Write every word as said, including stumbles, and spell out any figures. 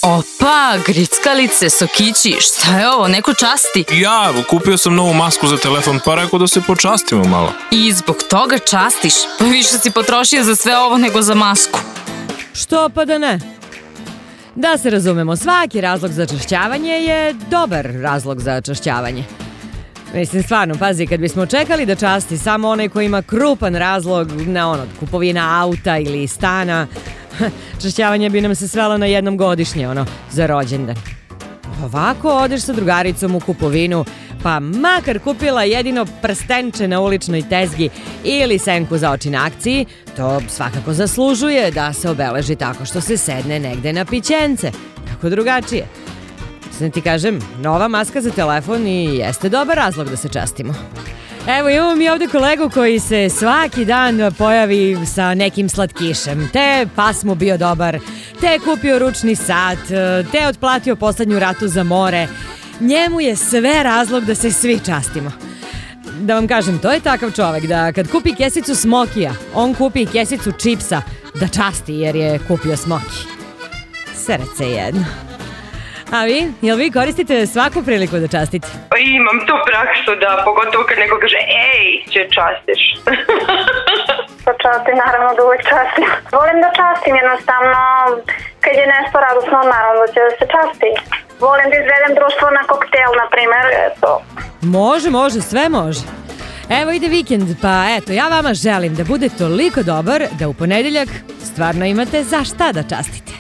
Opa, grickalice, sokići, šta je ovo, neko časti? Ja, kupio sam novu masku za telefon, pa rekao da se počastimo malo. I zbog toga častiš? Pa više si potrošio za sve ovo nego za masku. Što pa da ne? Da se razumemo, svaki razlog za čašćavanje je dobar razlog za čašćavanje. Mislim, stvarno, pazi, kad bismo čekali da časti samo onaj koji ima krupan razlog na ono, kupovina auta ili stana, čašćavanje bi nam se svelo na jednom godišnje, ono, za rođendan. Ovako odeš sa drugaricom u kupovinu, pa makar kupila jedino prstenče na uličnoj tezgi ili senku za oči na akciji, to svakako zaslužuje da se obeleži tako što se sedne negde na pićence. Kako drugačije? Sam ti kažem, nova maska za telefon i jeste dobar razlog da se častimo. Evo, imamo mi ovde kolegu koji se svaki dan pojavi sa nekim slatkišem. Te pas mu bio dobar, te kupio ručni sat, te otplatio poslednju ratu za more. Njemu je sve razlog da se svi častimo. Da vam kažem, to je takav čovek da kad kupi kesicu smokija, on kupi kesicu čipsa da časti jer je kupio smoki. Srce jedno. A vi? Jel vi koristite svaku priliku da častite? Imam tu praksu da, pogotovo kad neko kaže, ej, će častiš. Pa častim, naravno da uvijek častim. Volim da častim, jednostavno, kad je nešto radosno, naravno da će da se časti. Volim da izvedem društvo na koktel, na primer, eto. Može, može, sve može. Evo ide vikend, pa eto, ja vama želim da bude toliko dobar da u ponedeljak stvarno imate za šta da častite.